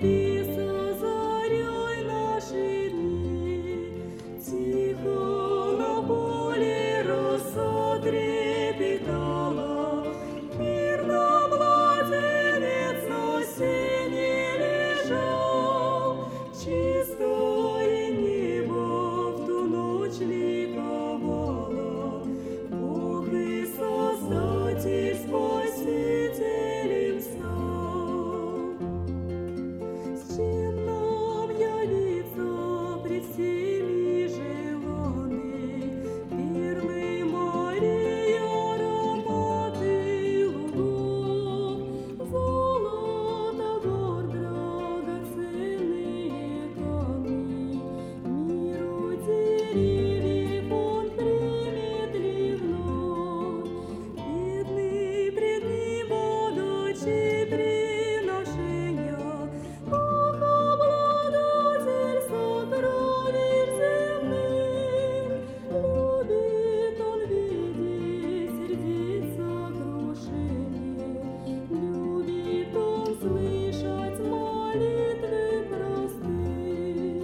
небе со зарей наши дни. Тихо на поле роса трепетала, мирно младенец на сене лежал. Чистое небо в ту ночь ликовало, Бог и Создатель Спасителем стал. С чем нам явиться пред всеми желанный, перлы морей, ароматы лугов, золото гор, драгоценные камни, миру деревьев он примет ли вновь? Бедный пред ним отдачи приношения, Бог обладатель сокровищ земных. Любит он видеть сердец сокрушение, любит он слышать молитвы простые.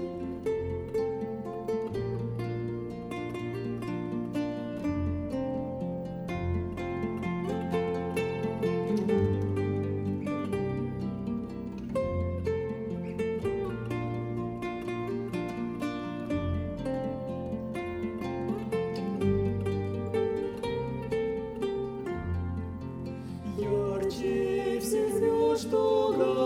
Ярче всех звезд, что